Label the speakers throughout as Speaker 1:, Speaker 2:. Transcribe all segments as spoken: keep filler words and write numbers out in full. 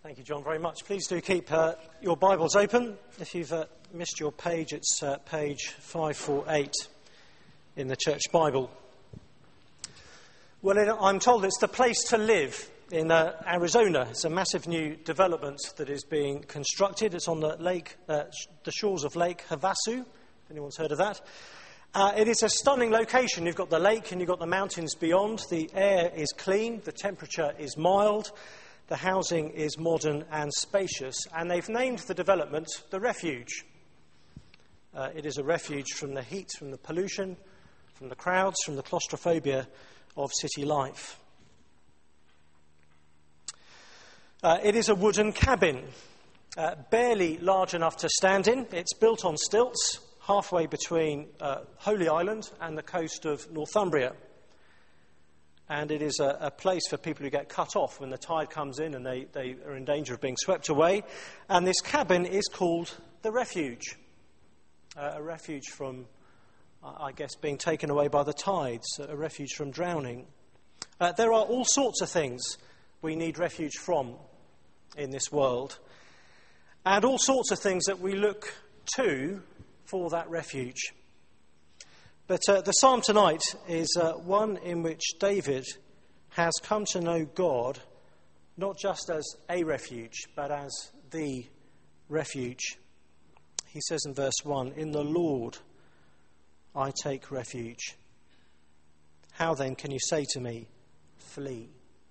Speaker 1: Thank you, John, very much. Please do keep uh, your Bibles open. If you've uh, missed your page, it's uh, page five forty-eight in the Church Bible. Well, it, I'm told it's the place to live in uh, Arizona. It's a massive new development that is being constructed. It's on the lake, uh, sh- the shores of Lake Havasu, if anyone's heard of that. Uh, it is a stunning location. You've got the lake and you've got the mountains beyond. The air is clean, the temperature is mild. The housing is modern and spacious, and they've named the development the Refuge. Uh, it is a refuge from the heat, from the pollution, from the crowds, from the claustrophobia of city life. Uh, it is a wooden cabin, uh, barely large enough to stand in. It's built on stilts, halfway between uh, Holy Island and the coast of Northumbria. And it is a, a place for people who get cut off when the tide comes in and they, they are in danger of being swept away. And this cabin is called the Refuge, uh, a refuge from, uh, I guess, being taken away by the tides, a refuge from drowning. Uh, there are all sorts of things we need refuge from in this world, and all sorts of things that we look to for that refuge. But uh, the psalm tonight is uh, one in which David has come to know God not just as a refuge, but as the refuge. He says in verse one, "In the Lord I take refuge. How then can you say to me, flee?"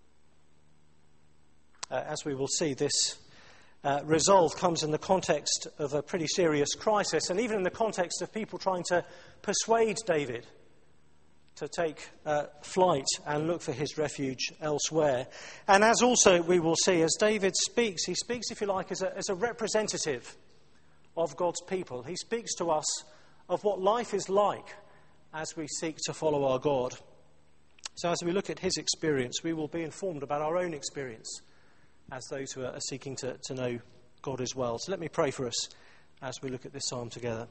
Speaker 1: Uh, as we will see, this uh, resolve comes in the context of a pretty serious crisis, and even in the context of people trying to persuade David to take uh, flight and look for his refuge elsewhere. And as also we will see, as David speaks, he speaks, if you like, as a, as a representative of God's people. He speaks to us of what life is like as we seek to follow our God. So as we look at his experience, we will be informed about our own experience as those who are seeking to, to know God as well. So let me pray for us as we look at this psalm together.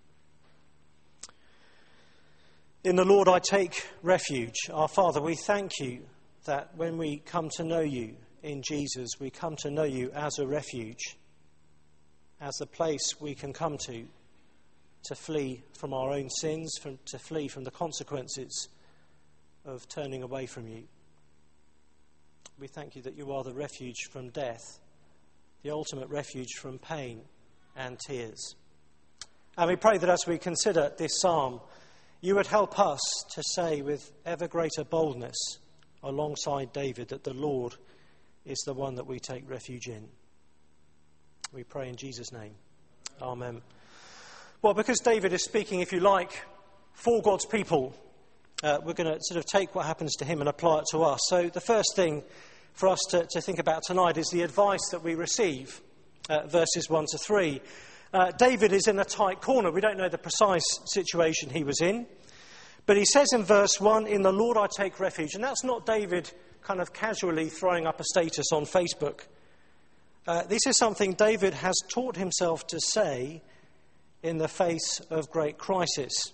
Speaker 1: In the Lord I take refuge. Our Father, we thank you that when we come to know you in Jesus, we come to know you as a refuge, as the place we can come to, to flee from our own sins, from, to flee from the consequences of turning away from you. We thank you that you are the refuge from death, the ultimate refuge from pain and tears. And we pray that as we consider this psalm, you would help us to say with ever greater boldness alongside David that the Lord is the one that we take refuge in. We pray in Jesus' name. Amen. Well, because David is speaking, if you like, for God's people, uh, we're going to sort of take what happens to him and apply it to us. So the first thing for us to, to think about tonight is the advice that we receive, uh, verses one to three. Uh, David is in a tight corner. We don't know the precise situation he was in. But he says in verse one, "In the Lord I take refuge." And that's not David kind of casually throwing up a status on Facebook. Uh, this is something David has taught himself to say in the face of great crisis.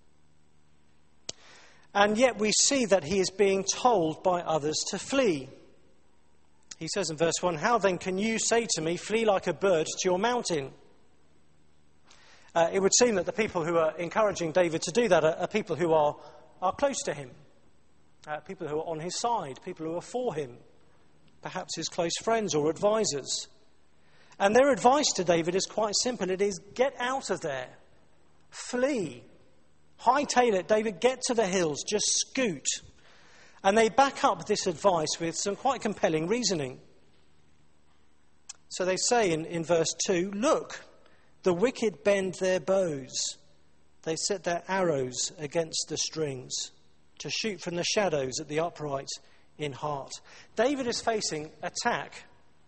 Speaker 1: And yet we see that he is being told by others to flee. He says in verse one, "How then can you say to me, flee like a bird to your mountain?" Uh, it would seem that the people who are encouraging David to do that are, are people who are, are close to him, uh, people who are on his side, people who are for him, perhaps his close friends or advisors. And their advice to David is quite simple. It is, get out of there, flee, hightail it, David, get to the hills, just scoot. And they back up this advice with some quite compelling reasoning. So they say in, in verse two, "Look, the wicked bend their bows. They set their arrows against the strings to shoot from the shadows at the upright in heart." David is facing attack.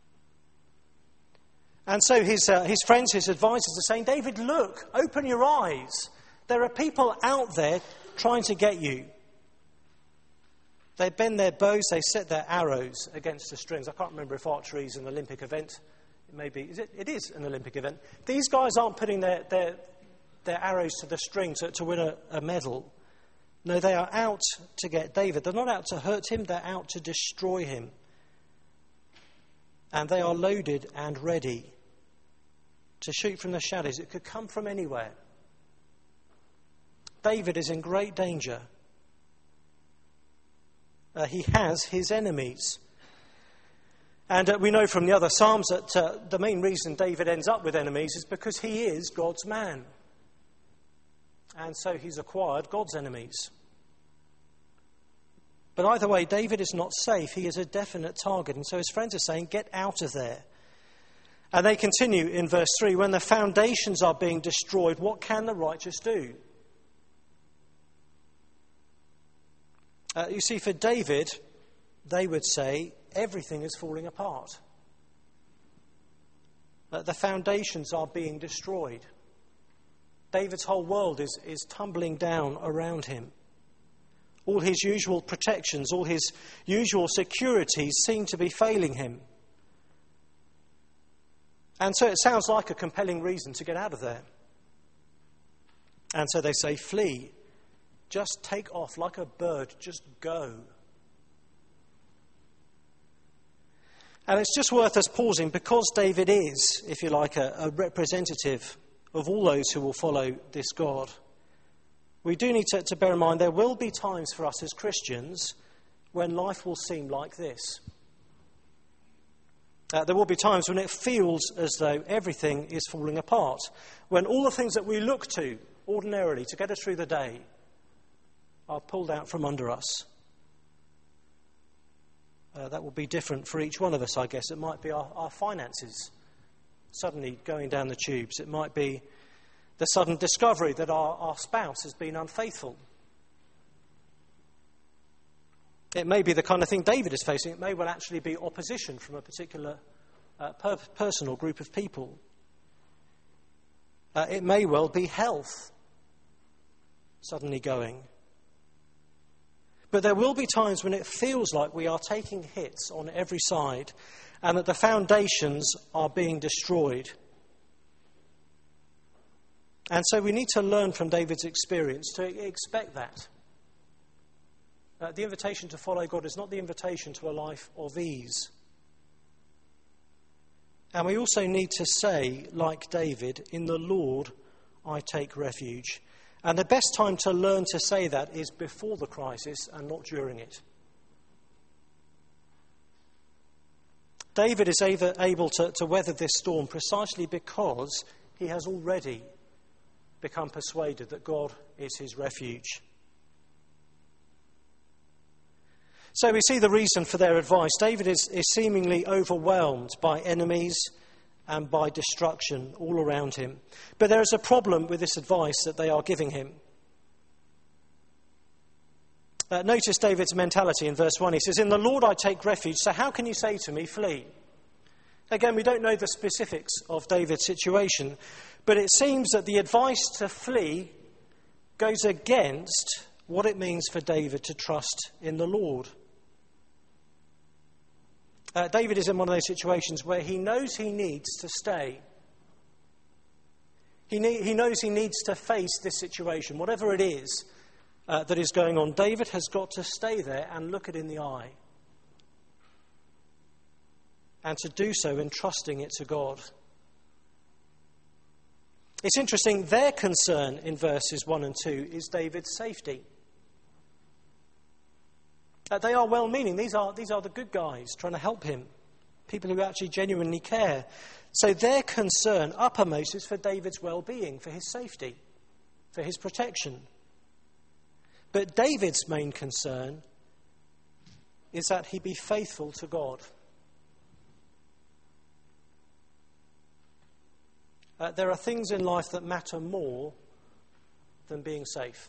Speaker 1: And so his, uh, his friends, his advisors are saying, "David, look, open your eyes. There are people out there trying to get you." They bend their bows, they set their arrows against the strings. I can't remember if archery is an Olympic event. It may be. Is it? It is an Olympic event. These guys aren't putting their, their, their arrows to the string to, to win a, a medal. No, they are out to get David. They're not out to hurt him, they're out to destroy him. and they are loaded and ready to shoot from the shadows. It could come from anywhere. David is in great danger. Uh, he has his enemies. And uh, we know from the other Psalms that uh, the main reason David ends up with enemies is because he is God's man. And so he's acquired God's enemies. But either way, David is not safe. He is a definite target. And so his friends are saying, get out of there. And they continue in verse three, when the foundations are being destroyed, what can the righteous do? Uh, you see, for David, they would say, everything is falling apart. Uh, the foundations are being destroyed. David's whole world is, is tumbling down around him. All his usual protections, all his usual securities seem to be failing him. And so it sounds like a compelling reason to get out of there. And so they say, flee. Just take off like a bird. Just go. And it's just worth us pausing, because David is, if you like, a, a representative of all those who will follow this God. We do need to, to bear in mind there will be times for us as Christians when life will seem like this. Uh, there will be times when it feels as though everything is falling apart, when all the things that we look to ordinarily to get us through the day are pulled out from under us. Uh, that will be different for each one of us, I guess. It might be our, our finances suddenly going down the tubes. It might be the sudden discovery that our, our spouse has been unfaithful. It may be the kind of thing David is facing. It may well actually be opposition from a particular uh, per- person or group of people. Uh, it may well be health suddenly going. But there will be times when it feels like we are taking hits on every side and that the foundations are being destroyed. And so we need to learn from David's experience to expect that. Uh, the invitation to follow God is not the invitation to a life of ease. And we also need to say, like David, in the Lord I take refuge. And the best time to learn to say that is before the crisis and not during it. David is able to, to weather this storm precisely because he has already become persuaded that God is his refuge. So we see the reason for their advice. David is, is seemingly overwhelmed by enemies and by destruction all around him. But there is a problem with this advice that they are giving him. Uh, notice David's mentality in verse one. He says, in the Lord I take refuge, so how can you say to me, flee? Again, we don't know the specifics of David's situation, but it seems that the advice to flee goes against what it means for David to trust in the Lord. Uh, David is in one of those situations where he knows he needs to stay. He, ne- he knows he needs to face this situation, whatever it is uh, that is going on. David has got to stay there and look it in the eye. And to do so entrusting it to God. It's interesting, their concern in verses one and two is David's safety. Uh, they are well-meaning. These are, these are the good guys trying to help him, people who actually genuinely care. So their concern uppermost is for David's well-being, for his safety, for his protection. But David's main concern is that he be faithful to God. Uh, there are things in life that matter more than being safe.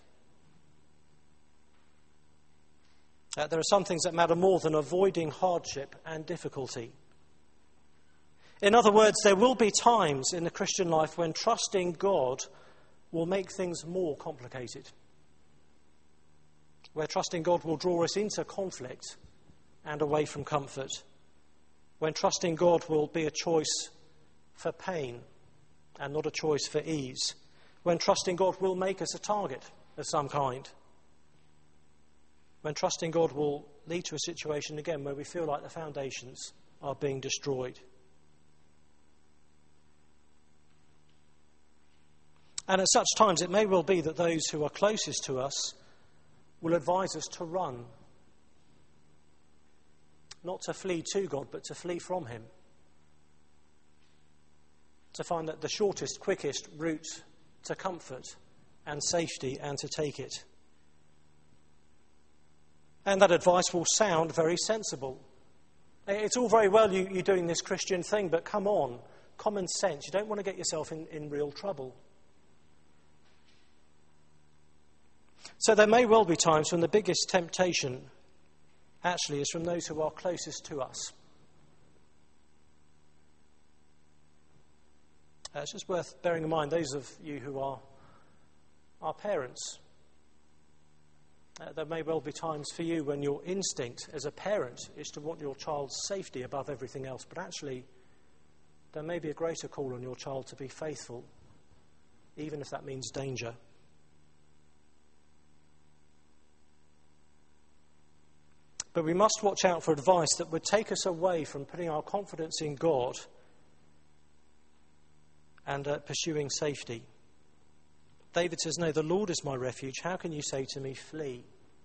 Speaker 1: Uh, there are some things that matter more than avoiding hardship and difficulty. In other words, there will be times in the Christian life when trusting God will make things more complicated. Where trusting God will draw us into conflict and away from comfort. When trusting God will be a choice for pain and not a choice for ease. When trusting God will make us a target of some kind. When trusting God will lead to a situation, again, where we feel like the foundations are being destroyed. And at such times, it may well be that those who are closest to us will advise us to run. Not to flee to God, but to flee from him. To find that the shortest, quickest route to comfort and safety and to take it. And that advice will sound very sensible. It's all very well you, you doing this Christian thing, but come on, common sense. You don't want to get yourself in, in real trouble. So there may well be times when the biggest temptation actually is from those who are closest to us. Uh, it's just worth bearing in mind, those of you who are our parents. Uh, there may well be times for you when your instinct as a parent is to want your child's safety above everything else, but actually there may be a greater call on your child to be faithful, even if that means danger. But we must watch out for advice that would take us away from putting our confidence in God and uh, pursuing safety. David says, no, the Lord is my refuge. How can you say to me, flee?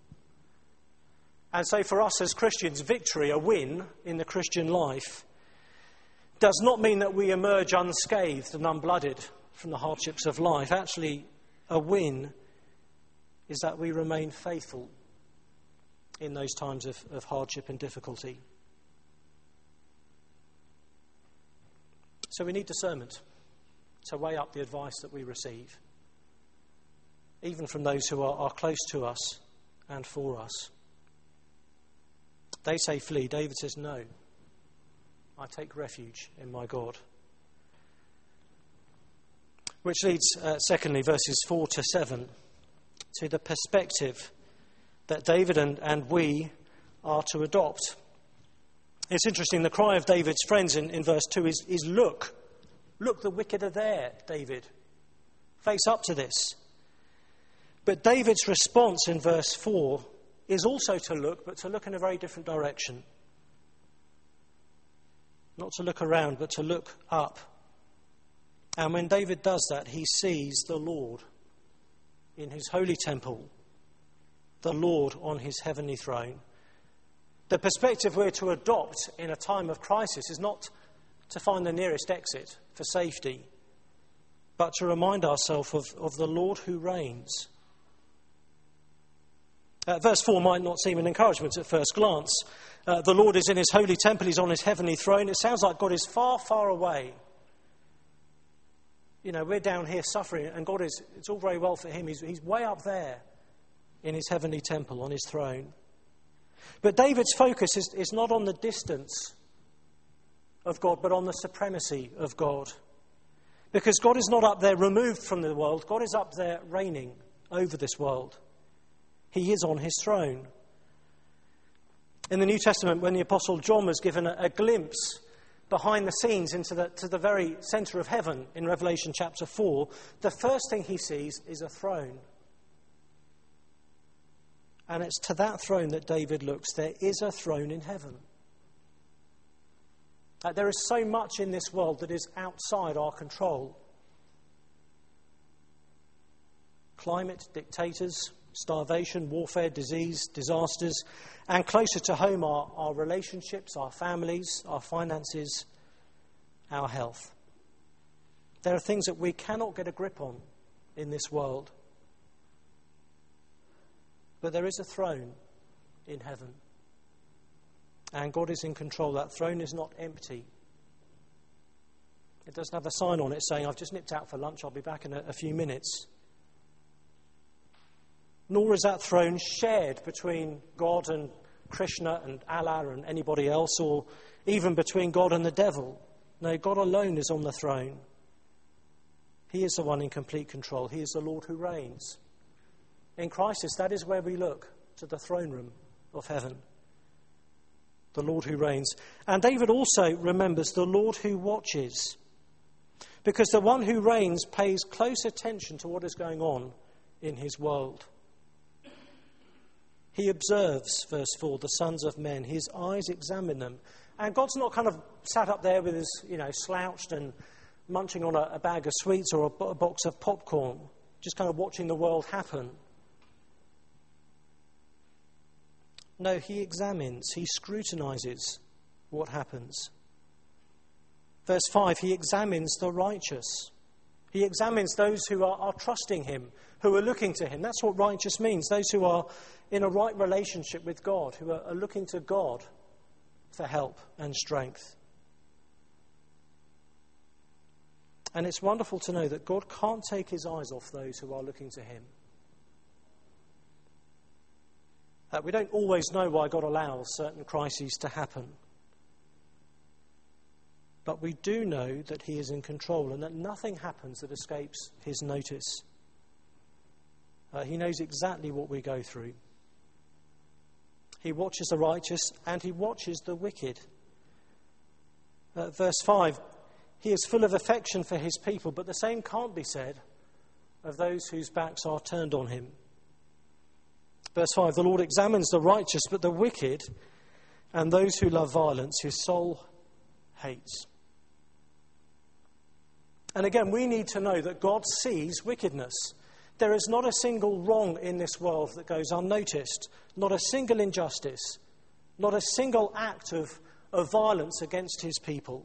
Speaker 1: And so for us as Christians, victory, a win in the Christian life, does not mean that we emerge unscathed and unblooded from the hardships of life. Actually, a win is that we remain faithful in those times of, of hardship and difficulty. So we need discernment to weigh up the advice that we receive, even from those who are, are close to us and for us. They say flee. David says no. I take refuge in my God. Which leads, uh, secondly, verses four to seven, to the perspective that David and, and we are to adopt. It's interesting, the cry of David's friends in, in verse two is, is look. Look, the wicked are there, David. Face up to this. But David's response in verse four is also to look, but to look in a very different direction. Not to look around, but to look up. And when David does that, he sees the Lord in his holy temple, the Lord on his heavenly throne. The perspective we're to adopt in a time of crisis is not to find the nearest exit for safety, but to remind ourselves of, of the Lord who reigns. Uh, verse four might not seem an encouragement at first glance. Uh, the Lord is in his holy temple, he's on his heavenly throne. It sounds like God is far, far away. You know, we're down here suffering, and God is, it's all very well for him. He's, he's way up there in his heavenly temple, on his throne. But David's focus is, is not on the distance of God, but on the supremacy of God. Because God is not up there removed from the world. God is up there reigning over this world. He is on his throne. In the New Testament, when the Apostle John was given a, a glimpse behind the scenes into the, to the very centre of heaven in Revelation chapter four, the first thing he sees is a throne. And it's to that throne that David looks. There is a throne in heaven. Uh, there is so much in this world that is outside our control. Climate, dictators, starvation, warfare, disease, disasters, and closer to home are our relationships, our families, our finances, our health. There are things that we cannot get a grip on in this world. But there is a throne in heaven. And God is in control. That throne is not empty. It doesn't have a sign on it saying, I've just nipped out for lunch, I'll be back in a, a few minutes. Nor is that throne shared between God and Krishna and Allah and anybody else, or even between God and the devil. No, God alone is on the throne. He is the one in complete control. He is the Lord who reigns. In crisis, that is where we look, to the throne room of heaven. The Lord who reigns. And David also remembers the Lord who watches. Because the one who reigns pays close attention to what is going on in his world. He observes, verse four, the sons of men. His eyes examine them. And God's not kind of sat up there with his, you know, slouched and munching on a, a bag of sweets or a, a box of popcorn, just kind of watching the world happen. No, he examines, he scrutinizes what happens. Verse five, he examines the righteous. He examines those who are, are trusting him, who are looking to him. That's what righteous means, those who are in a right relationship with God, who are, are looking to God for help and strength. And it's wonderful to know that God can't take his eyes off those who are looking to him. Uh, we don't always know why God allows certain crises to happen. But we do know that he is in control and that nothing happens that escapes his notice. Uh, he knows exactly what we go through. He watches the righteous and he watches the wicked. Uh, verse five, he is full of affection for his people, but the same can't be said of those whose backs are turned on him. Verse five, the Lord examines the righteous, but the wicked and those who love violence, his soul hates. And again, we need to know that God sees wickedness. There is not a single wrong in this world that goes unnoticed, not a single injustice, not a single act of, of violence against his people.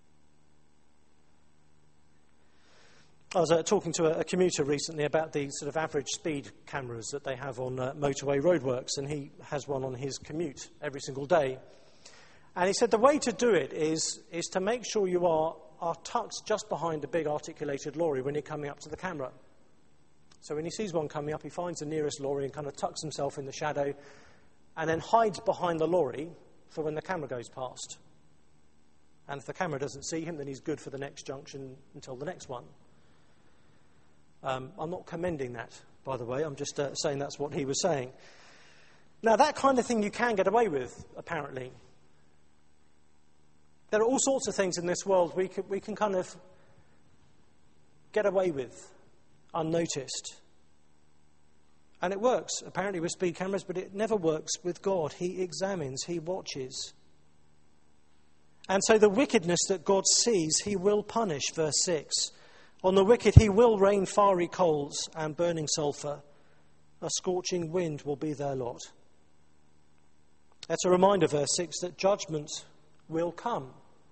Speaker 1: I was uh, talking to a, a commuter recently about the sort of average speed cameras that they have on uh, motorway roadworks, and he has one on his commute every single day. And he said the way to do it is, is to make sure you are, are tucked just behind a big articulated lorry when you're coming up to the camera. So when he sees one coming up, he finds the nearest lorry and kind of tucks himself in the shadow and then hides behind the lorry for when the camera goes past. And if the camera doesn't see him, then he's good for the next junction until the next one. Um, I'm not commending that, by the way. I'm just uh, saying that's what he was saying. Now, that kind of thing you can get away with, apparently. There are all sorts of things in this world we can, we can kind of get away with unnoticed. And it works, apparently, with speed cameras, but it never works with God. He examines, he watches. And so the wickedness that God sees, he will punish, verse six. On the wicked he will rain fiery coals and burning sulphur. A scorching wind will be their lot. That's a reminder, verse six, that judgment will come.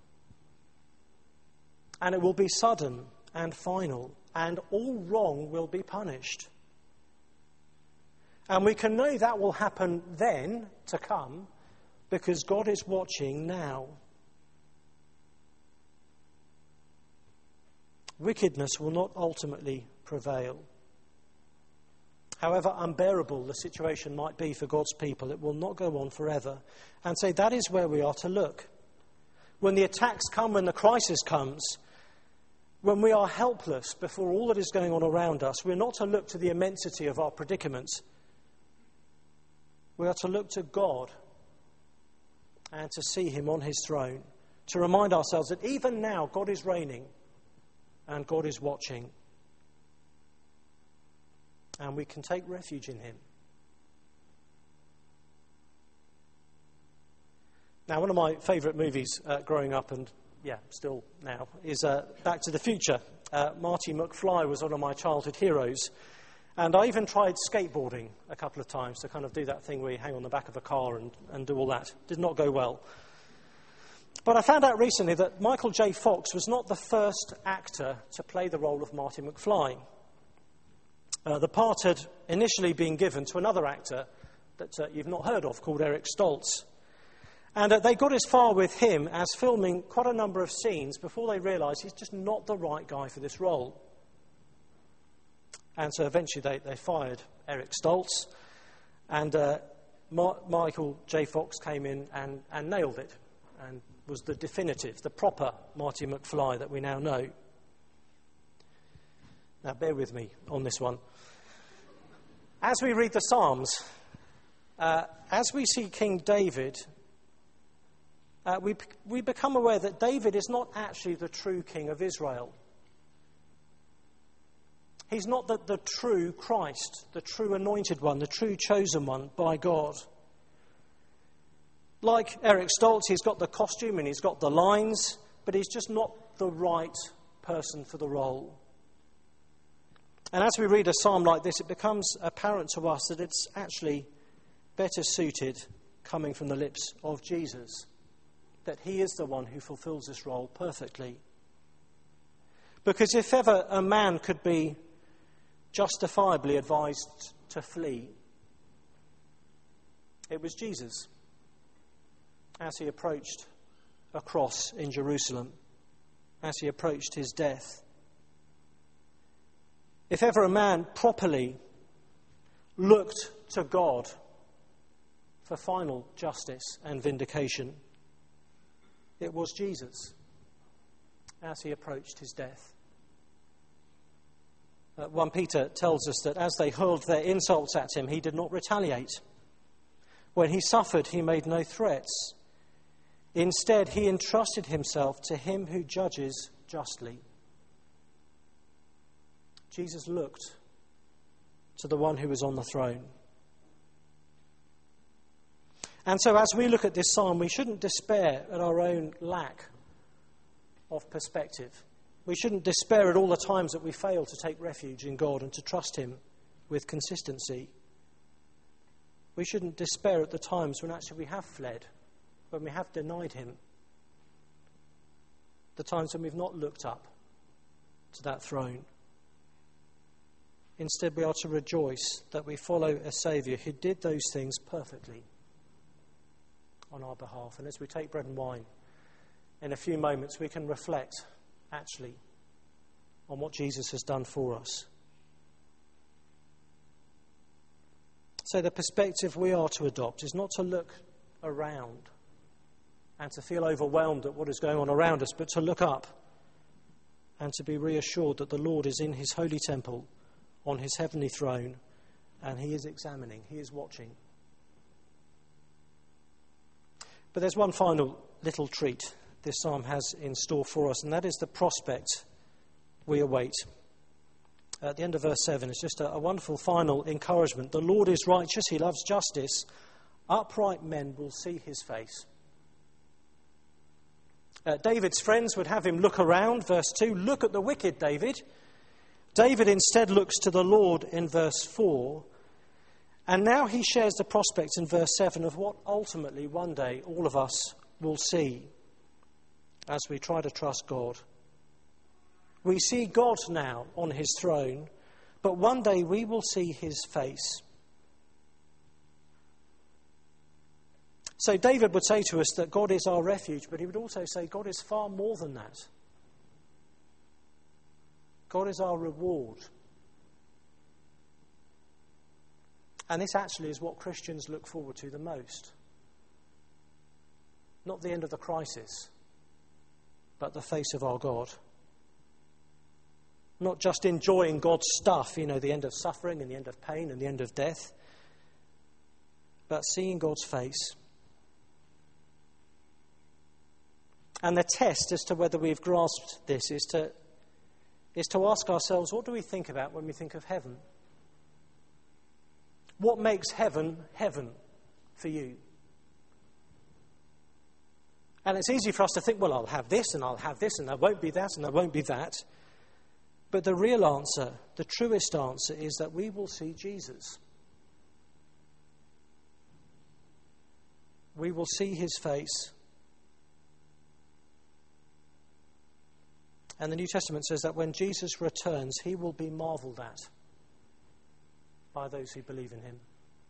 Speaker 1: And it will be sudden and final, and all wrong will be punished. And we can know that will happen then, to come, because God is watching now. Wickedness will not ultimately prevail. However unbearable the situation might be for God's people, it will not go on forever. And so that is where we are to look. When the attacks come, when the crisis comes, when we are helpless before all that is going on around us, we're not to look to the immensity of our predicament. We are to look to God and to see him on his throne, to remind ourselves that even now God is reigning and God is watching. And we can take refuge in him. Now, one of my favourite movies uh, growing up, and yeah, still now, is uh, Back to the Future. Uh, Marty McFly was one of my childhood heroes. And I even tried skateboarding a couple of times to kind of do that thing where you hang on the back of a car and, and do all that. Did not go well. But I found out recently that Michael J. Fox was not the first actor to play the role of Marty McFly. Uh, the part had initially been given to another actor that uh, you've not heard of, called Eric Stoltz. And uh, they got as far with him as filming quite a number of scenes before they realised he's just not the right guy for this role. And so eventually they, they fired Eric Stoltz, and uh, Ma- Michael J. Fox came in and, and nailed it, and was the definitive, the proper Marty McFly that we now know. Now, bear with me on this one. As we read the Psalms, uh, as we see King David, uh, we, we become aware that David is not actually the true king of Israel. He's not the, the true Christ, the true anointed one, the true chosen one by God. Like Eric Stoltz, he's got the costume and he's got the lines, but he's just not the right person for the role. And as we read a psalm like this, it becomes apparent to us that it's actually better suited coming from the lips of Jesus, that he is the one who fulfills this role perfectly. Because if ever a man could be justifiably advised to flee, it was Jesus as he approached a cross in Jerusalem, as he approached his death. If ever a man properly looked to God for final justice and vindication, it was Jesus as he approached his death. Uh, First Peter tells us that as they hurled their insults at him, he did not retaliate. When he suffered, he made no threats. Instead, he entrusted himself to him who judges justly. Jesus looked to the one who was on the throne. And so as we look at this psalm, we shouldn't despair at our own lack of perspective. We shouldn't despair at all the times that we fail to take refuge in God and to trust him with consistency. We shouldn't despair at the times when actually we have fled, when we have denied him, the times when we've not looked up to that throne. Instead, we are to rejoice that we follow a Saviour who did those things perfectly on our behalf. And as we take bread and wine, in a few moments we can reflect, actually, on what Jesus has done for us. So the perspective we are to adopt is not to look around and to feel overwhelmed at what is going on around us, but to look up and to be reassured that the Lord is in his holy temple on his heavenly throne, and he is examining, he is watching. But there's one final little treat this psalm has in store for us, and that is the prospect we await. At the end of verse seven, it's just a, a wonderful final encouragement. The Lord is righteous, he loves justice. Upright men will see his face. Uh, David's friends would have him look around, verse two. Look at the wicked, David. David instead looks to the Lord in verse four. And now he shares the prospect in verse seven of what ultimately one day all of us will see as we try to trust God. We see God now on his throne, but one day we will see his face. So David would say to us that God is our refuge, but he would also say God is far more than that. God is our reward. And this actually is what Christians look forward to the most. Not the end of the crisis, but the face of our God. Not just enjoying God's stuff, you know, the end of suffering and the end of pain and the end of death, but seeing God's face. And the test as to whether we've grasped this is to, is to ask ourselves, what do we think about when we think of heaven? What makes heaven heaven for you? And it's easy for us to think, well, I'll have this and I'll have this and there won't be that and there won't be that. But the real answer, the truest answer, is that we will see Jesus. We will see his face. And the New Testament says that when Jesus returns, he will be marvelled at by those who believe in him.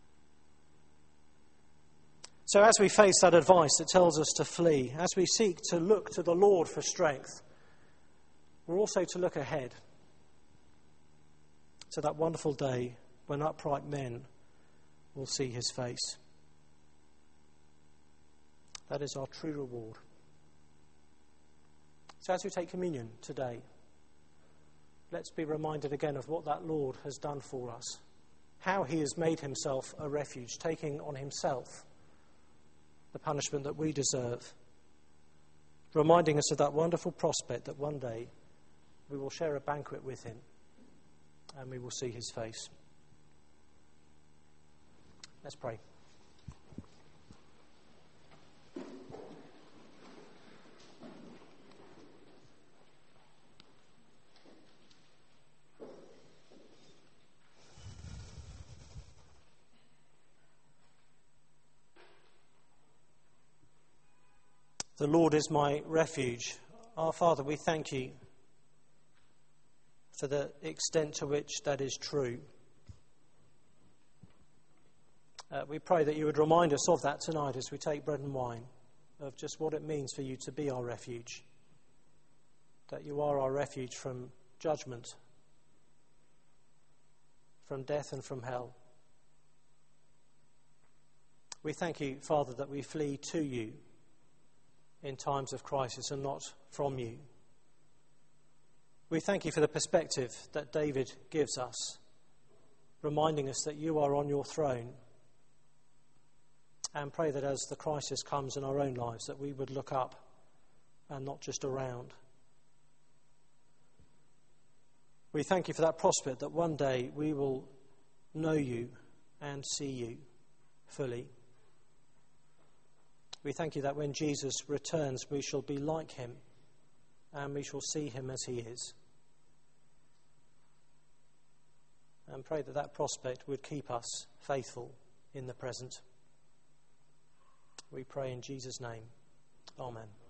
Speaker 1: So as we face that advice that tells us to flee, as we seek to look to the Lord for strength, we're also to look ahead to that wonderful day when upright men will see his face. That is our true reward. So as we take communion today, let's be reminded again of what that Lord has done for us, how he has made himself a refuge, taking on himself the punishment that we deserve, reminding us of that wonderful prospect that one day we will share a banquet with him and we will see his face. Let's pray. The Lord is my refuge. Our Father, we thank you for the extent to which that is true. Uh, we pray that you would remind us of that tonight as we take bread and wine, of just what it means for you to be our refuge, that you are our refuge from judgment, from death and from hell. We thank you, Father, that we flee to you in times of crisis and not from you. We thank you for the perspective that David gives us, reminding us that you are on your throne, and pray that as the crisis comes in our own lives, that we would look up and not just around. We thank you for that prospect that one day we will know you and see you fully. We thank you that when Jesus returns, we shall be like him and we shall see him as he is. And pray that that prospect would keep us faithful in the present. We pray in Jesus' name. Amen.